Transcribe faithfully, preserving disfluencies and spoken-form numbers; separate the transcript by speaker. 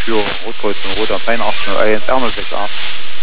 Speaker 1: für Rotkreuz und Rot am Rhein acht null eins R null sechs acht.